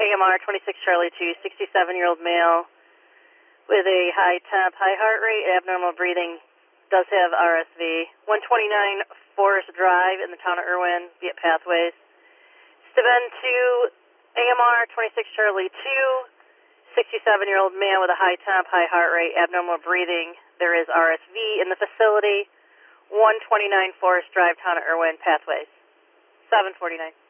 AMR 26 Charlie 2, 67-year-old male with a high temp, high heart rate, abnormal breathing, does have RSV. 129 Forest Drive in the town of Irwin, via Pathways. Steven 2, AMR 26 Charlie 2, 67-year-old man with a high temp, high heart rate, abnormal breathing. There is RSV in the facility. 129 Forest Drive, town of Irwin, Pathways. 749.